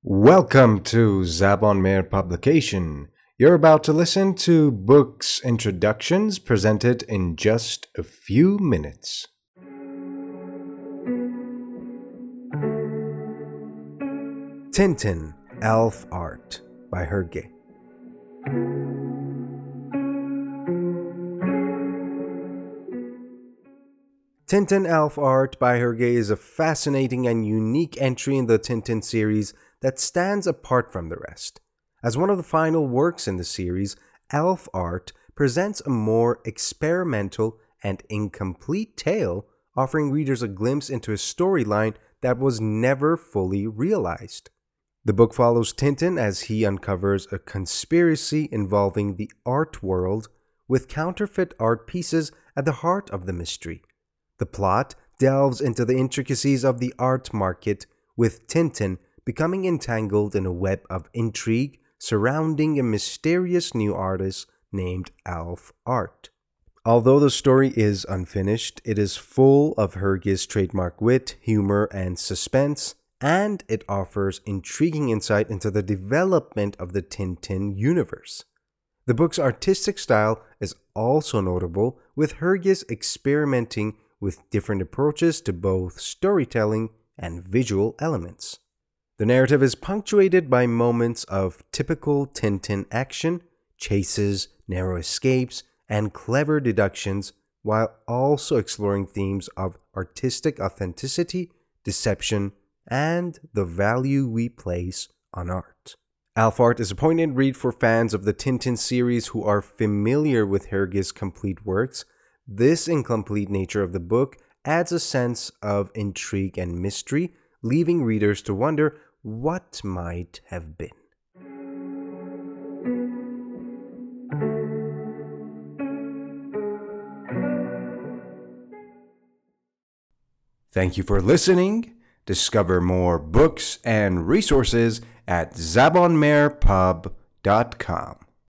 Welcome to Zabon Meir Publication. You're about to listen to books introductions presented in just a few minutes. Tintin, Elf Art by Hergé. Tintin Elf Art by Hergé is a fascinating and unique entry in the Tintin series that stands apart from the rest. As one of the final works in the series, Elf Art presents a more experimental and incomplete tale, offering readers a glimpse into a storyline that was never fully realized. The book follows Tintin as he uncovers a conspiracy involving the art world, with counterfeit art pieces at the heart of the mystery. The plot delves into the intricacies of the art market, with Tintin becoming entangled in a web of intrigue surrounding a mysterious new artist named Elf Art. Although the story is unfinished, it is full of Hergé's trademark wit, humor, and suspense, and it offers intriguing insight into the development of the Tintin universe. The book's artistic style is also notable, with Hergé's experimenting with different approaches to both storytelling and visual elements. The narrative is punctuated by moments of typical Tintin action, chases, narrow escapes, and clever deductions, while also exploring themes of artistic authenticity, deception, and the value we place on art. Elf Art is a poignant read for fans of the Tintin series who are familiar with Hergé's complete works. This incomplete nature of the book adds a sense of intrigue and mystery, leaving readers to wonder what might have been. Thank you for listening. Discover more books and resources at zabonmeirpub.com.